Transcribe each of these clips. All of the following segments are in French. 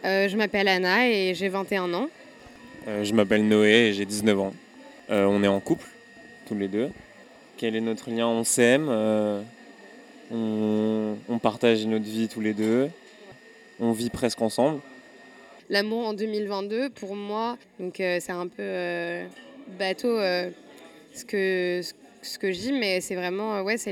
Je m'appelle Anna et j'ai 21 ans. Je m'appelle Noé et j'ai 19 ans. On est en couple, tous les deux. Quel est notre lien? On s'aime, on partage notre vie tous les deux, on vit presque ensemble. L'amour en 2022, pour moi, donc c'est un peu bateau ce que je dis, mais c'est vraiment c'est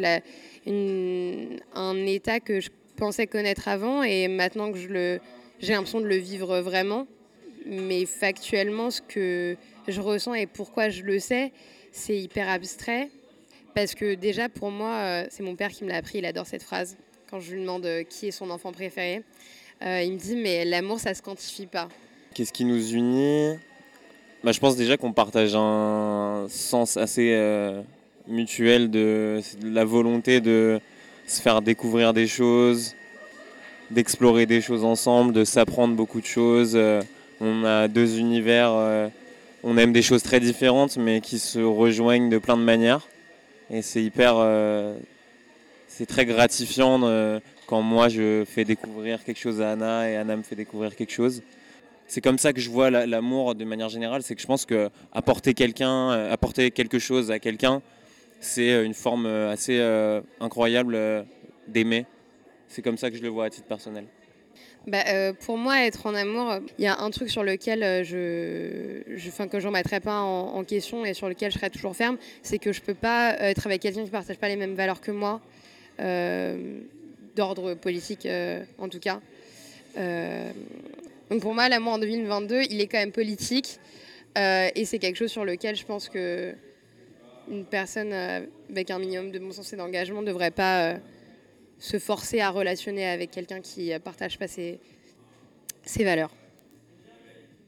un état que je pensais connaître avant et maintenant que j'ai l'impression de le vivre vraiment. Mais factuellement, ce que je ressens et pourquoi je le sais, c'est hyper abstrait. Parce que déjà, pour moi, c'est mon père qui me l'a appris, il adore cette phrase. Quand je lui demande qui est son enfant préféré, il me dit, mais l'amour, ça se quantifie pas. Qu'est-ce qui nous unit? Je pense déjà qu'on partage un sens assez mutuel de la volonté de se faire découvrir des choses, d'explorer des choses ensemble, de s'apprendre beaucoup de choses. On a deux univers, on aime des choses très différentes mais qui se rejoignent de plein de manières. Et c'est très gratifiant quand moi je fais découvrir quelque chose à Anna et Anna me fait découvrir quelque chose. C'est comme ça que je vois l'amour de manière générale, c'est que je pense que apporter quelque chose à quelqu'un, c'est une forme assez incroyable d'aimer. C'est comme ça que je le vois à titre personnel. Pour moi, être en amour, il y a un truc sur lequel que je ne remettrai pas en question et sur lequel je serai toujours ferme, c'est que je ne peux pas être avec quelqu'un qui ne partage pas les mêmes valeurs que moi, d'ordre politique en tout cas. Donc pour moi, l'amour en 2022, il est quand même politique et c'est quelque chose sur lequel je pense que une personne avec un minimum de bon sens et d'engagement ne devrait pas se forcer à relationner avec quelqu'un qui ne partage pas ses valeurs.